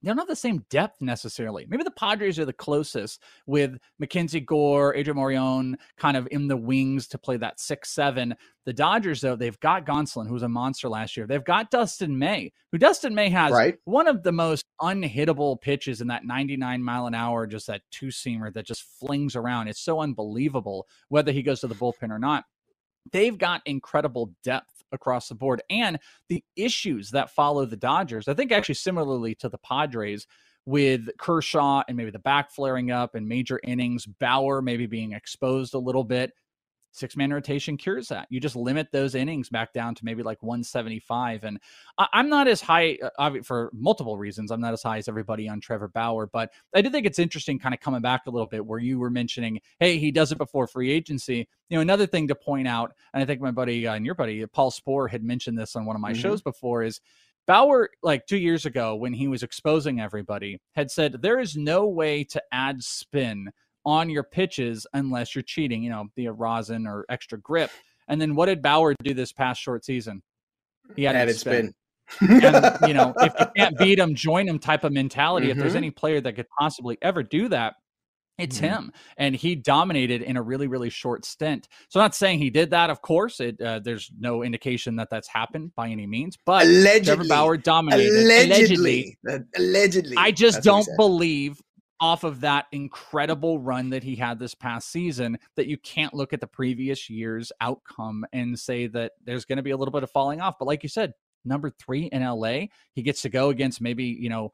they don't have the same depth necessarily. Maybe the Padres are the closest with Mackenzie Gore, Adrian Morejon kind of in the wings to play that 6-7. The Dodgers, though, they've got Gonsolin, who was a monster last year. They've got Dustin May, who Dustin May has one of the most unhittable pitches in that 99 mile an hour, just that two-seamer that just flings around. It's so unbelievable whether he goes to the bullpen or not. They've got incredible depth across the board, and the issues that follow the Dodgers, I think actually similarly to the Padres, with Kershaw and maybe the back flaring up and major innings, Bauer maybe being exposed a little bit. 6-man rotation cures that. You just limit those innings back down to maybe like 175. And I'm not as high, for multiple reasons, I'm not as high as everybody on Trevor Bauer, but I do think it's interesting kind of coming back a little bit where you were mentioning, hey, he does it before free agency. You know, another thing to point out, and I think my buddy and your buddy, Paul Sporer, had mentioned this on one of my shows before, is Bauer, like 2 years ago when he was exposing everybody, had said there is no way to add spin on your pitches unless you're cheating, you know, via rosin or extra grip. And then what did Bauer do this past short season? He added spin. And, you know, if you can't beat him, join him type of mentality. If there's any player that could possibly ever do that, it's him. And he dominated in a really, really short stint. So I'm not saying he did that, of course. There's no indication that that's happened by any means. But Trevor Bauer dominated. Allegedly. I just don't believe off of that incredible run that he had this past season that you can't look at the previous year's outcome and say that there's going to be a little bit of falling off. But like you said, number 3 in LA, he gets to go against maybe, you know,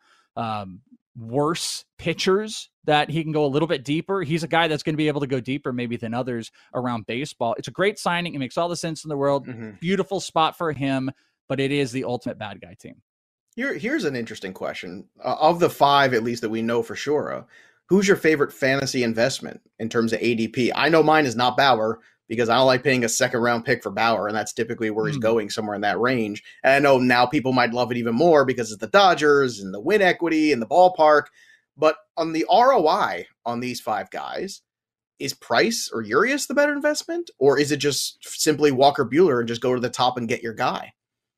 worse pitchers that he can go a little bit deeper. He's a guy that's going to be able to go deeper maybe than others around baseball. It's a great signing. It makes all the sense in the world. Beautiful spot for him, but it is the ultimate bad guy team. Here's an interesting question. Of the 5, at least that we know for sure, who's your favorite fantasy investment in terms of ADP? I know mine is not Bauer because I don't like paying a second-round pick for Bauer, and that's typically where he's going, somewhere in that range. And I know now people might love it even more because it's the Dodgers and the win equity and the ballpark. But on the ROI on these 5 guys, is Price or Urias the better investment? Or is it just simply Walker Buehler and just go to the top and get your guy?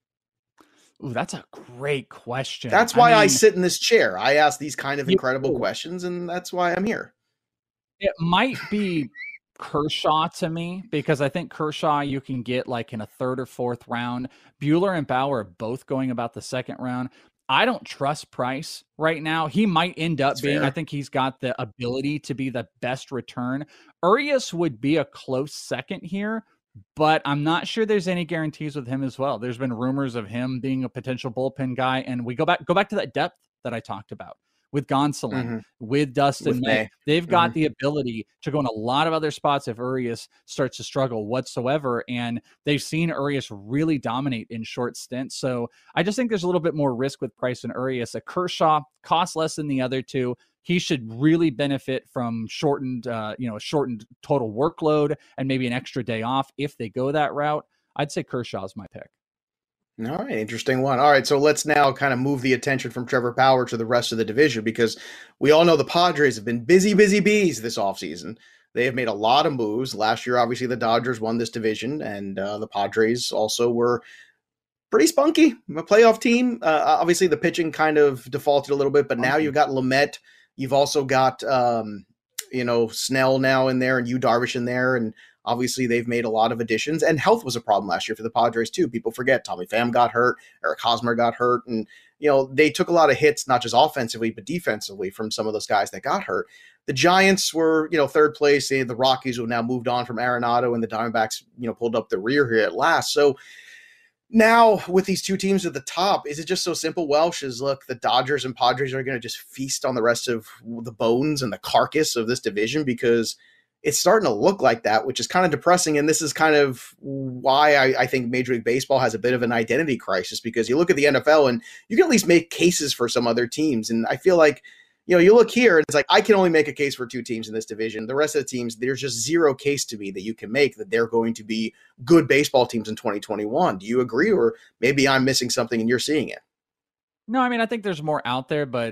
Ooh, that's a great question. That's why I sit in this chair. I ask these kind of incredible questions, and that's why I'm here. It might be Kershaw to me, because I think Kershaw you can get like in a 3rd or 4th round. Buehler and Bauer are both going about the 2nd round. I don't trust Price right now. He might end up being, fair. I think he's got the ability to be the best return. Urias would be a close second here, but I'm not sure there's any guarantees with him as well. There's been rumors of him being a potential bullpen guy. And we go back to that depth that I talked about with Gonsolin, with Dustin May. They've got the ability to go in a lot of other spots if Urias starts to struggle whatsoever. And they've seen Urias really dominate in short stints. So I just think there's a little bit more risk with Price and Urias. A Kershaw costs less than the other two. He should really benefit from shortened total workload and maybe an extra day off if they go that route. I'd say Kershaw's my pick. All right, interesting one. All right, so let's now kind of move the attention from Trevor Bauer to the rest of the division, because we all know the Padres have been busy bees this offseason. They have made a lot of moves. Last year, obviously, the Dodgers won this division, and the Padres also were pretty spunky, a playoff team. Obviously, the pitching kind of defaulted a little bit, but now you've got Lamet. You've also got, Snell now in there and Yu Darvish in there. And obviously they've made a lot of additions, and health was a problem last year for the Padres too. People forget Tommy Pham got hurt, Eric Hosmer got hurt. And, they took a lot of hits, not just offensively, but defensively from some of those guys that got hurt. The Giants were, 3rd place. The Rockies have now moved on from Arenado, and the Diamondbacks, pulled up the rear here at last. So now with these two teams at the top, is it just so simple, Welsh, is look, the Dodgers and Padres are going to just feast on the rest of the bones and the carcass of this division? Because it's starting to look like that, which is kind of depressing. And this is kind of why I think Major League Baseball has a bit of an identity crisis, because you look at the NFL and you can at least make cases for some other teams. And I feel like, you look here and it's like, I can only make a case for 2 teams in this division. The rest of the teams, there's just zero case to me that you can make that they're going to be good baseball teams in 2021. Do you agree? Or maybe I'm missing something and you're seeing it? No, I mean, I think there's more out there, but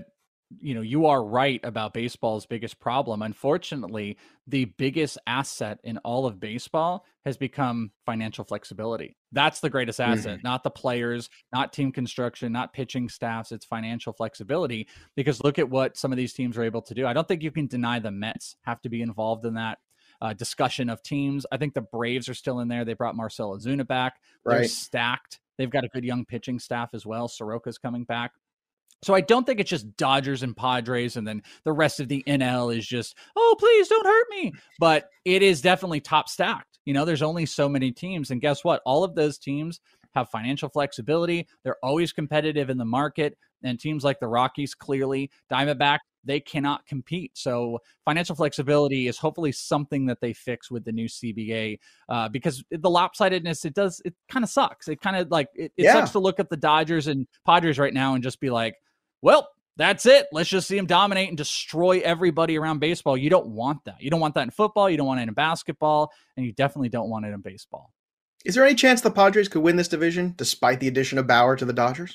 you are right about baseball's biggest problem. Unfortunately, the biggest asset in all of baseball has become financial flexibility. That's the greatest asset, not the players, not team construction, not pitching staffs. It's financial flexibility, because look at what some of these teams are able to do. I don't think you can deny the Mets have to be involved in that discussion of teams. I think the Braves are still in there. They brought Marcell Ozuna back. They're stacked. They've got a good young pitching staff as well. Soroka's coming back. So I don't think it's just Dodgers and Padres, and then the rest of the NL is just, oh, please don't hurt me. But it is definitely top stacked. There's only so many teams. And guess what? All of those teams have financial flexibility. They're always competitive in the market. And teams like the Rockies, clearly, Diamondback, they cannot compete. So financial flexibility is hopefully something that they fix with the new CBA, because the lopsidedness, it kind of sucks. It kind of it sucks to look at the Dodgers and Padres right now and just be like, well, that's it. Let's just see them dominate and destroy everybody around baseball. You don't want that. You don't want that in football. You don't want it in basketball. And you definitely don't want it in baseball. Is there any chance the Padres could win this division despite the addition of Bauer to the Dodgers?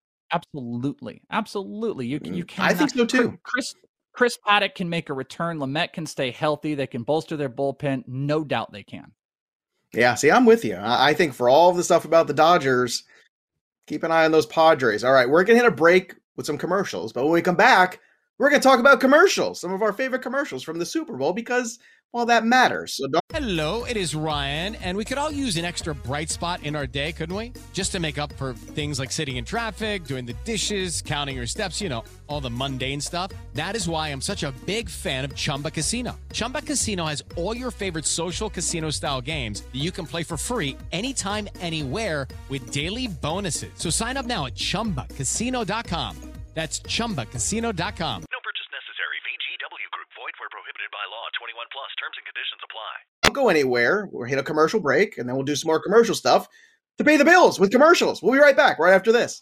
Absolutely. You can. I think so too. Chris Paddock can make a return. Lamet can stay healthy. They can bolster their bullpen. No doubt they can. Yeah, see, I'm with you. I think for all of the stuff about the Dodgers, keep an eye on those Padres. All right, we're going to hit a break with some commercials. But when we come back, we're going to talk about commercials, some of our favorite commercials from the Super Bowl, because, well, that matters. So Hello, it is Ryan, and we could all use an extra bright spot in our day, couldn't we? Just to make up for things like sitting in traffic, doing the dishes, counting your steps, all the mundane stuff. That is why I'm such a big fan of Chumba Casino. Chumba Casino has all your favorite social casino-style games that you can play for free anytime, anywhere with daily bonuses. So sign up now at ChumbaCasino.com. That's ChumbaCasino.com. No purchase necessary. VGW Group. Void where prohibited by law. 21 plus. Terms and conditions apply. Don't go anywhere. We'll hit a commercial break, and then we'll do some more commercial stuff to pay the bills with commercials. We'll be right back right after this.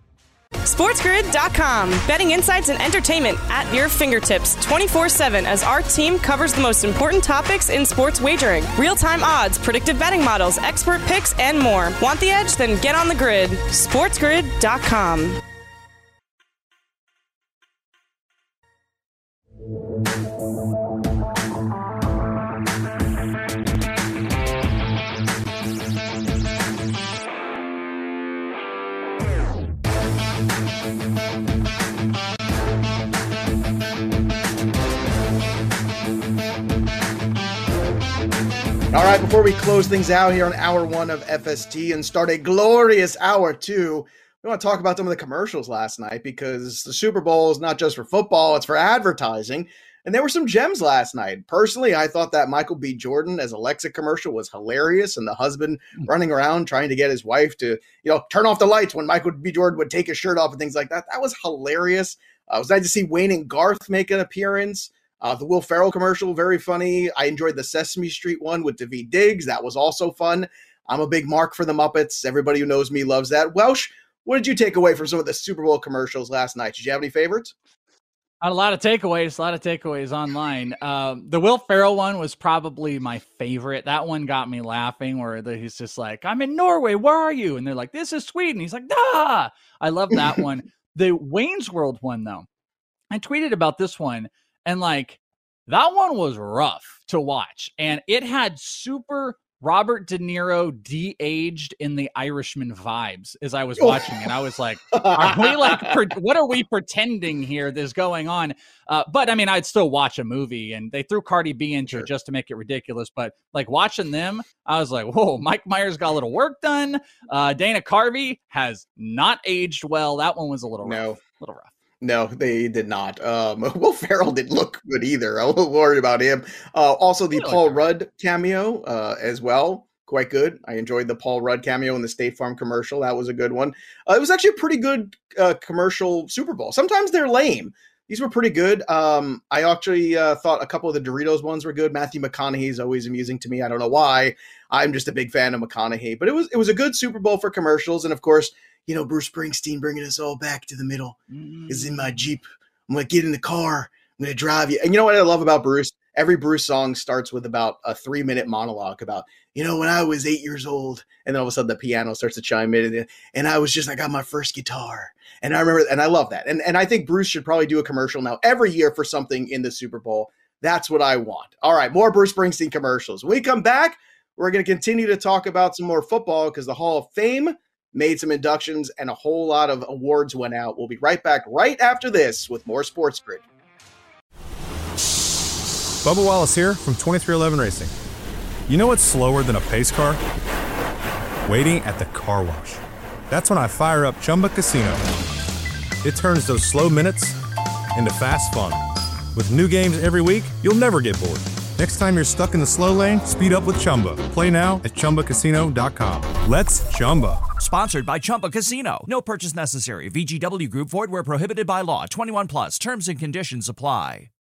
SportsGrid.com. Betting insights and entertainment at your fingertips 24/7 as our team covers the most important topics in sports wagering. Real-time odds, predictive betting models, expert picks, and more. Want the edge? Then get on the grid. SportsGrid.com. All right, before we close things out here on Hour 1 of FST and start a glorious Hour 2, we want to talk about some of the commercials last night, because the Super Bowl is not just for football, it's for advertising. And there were some gems last night. Personally, I thought that Michael B. Jordan as Alexa commercial was hilarious, and the husband running around trying to get his wife to, turn off the lights when Michael B. Jordan would take his shirt off and things like that. That was hilarious. It was nice to see Wayne and Garth make an appearance. The Will Ferrell commercial, very funny. I enjoyed the Sesame Street one with Daveed Diggs. That was also fun. I'm a big mark for the Muppets. Everybody who knows me loves that. Welsh, what did you take away from some of the Super Bowl commercials last night? Did you have any favorites? A lot of takeaways online. The Will Ferrell one was probably my favorite. That one got me laughing, where he's just like, I'm in Norway, where are you? And they're like, this is Sweden. He's like, nah. I love that one. The Wayne's World one, though, I tweeted about this one, and that one was rough to watch. And it had super Robert De Niro de-aged in The Irishman vibes as I was watching it. I was like, are we what are we pretending here that's going on? But I mean, I'd still watch a movie, and they threw Cardi B into it just to make it ridiculous. But watching them, I was like, whoa, Mike Myers got a little work done. Dana Carvey has not aged well. That one was a little rough. No, they did not. Will Ferrell didn't look good either. I was worried about him. Also, the Paul Rudd cameo as well. Quite good. I enjoyed the Paul Rudd cameo in the State Farm commercial. That was a good one. It was actually a pretty good commercial Super Bowl. Sometimes they're lame. These were pretty good. I actually thought a couple of the Doritos ones were good. Matthew McConaughey is always amusing to me. I don't know why. I'm just a big fan of McConaughey. But it was a good Super Bowl for commercials. And, of course, Bruce Springsteen bringing us all back to the middle is in my Jeep. I'm going to get in the car. I'm going to drive you. And you know what I love about Bruce? every Bruce song starts with about a 3-minute monologue about, when I was 8 years old, and then all of a sudden the piano starts to chime in, and I got my first guitar. And I remember, and I love that. And I think Bruce should probably do a commercial now every year for something in the Super Bowl. That's what I want. All right, more Bruce Springsteen commercials. When we come back, we're going to continue to talk about some more football because the Hall of Fame made some inductions and a whole lot of awards went out. We'll be right back right after this with more Sports Grid. Bubba Wallace here from 2311 Racing. You know what's slower than a pace car? Waiting at the car wash. That's when I fire up Chumba Casino. It turns those slow minutes into fast fun. With new games every week, you'll never get bored. Next time you're stuck in the slow lane, speed up with Chumba. Play now at ChumbaCasino.com. Let's Chumba. Sponsored by Chumba Casino. No purchase necessary. VGW Group. Void where prohibited by law. 21 plus. Terms and conditions apply.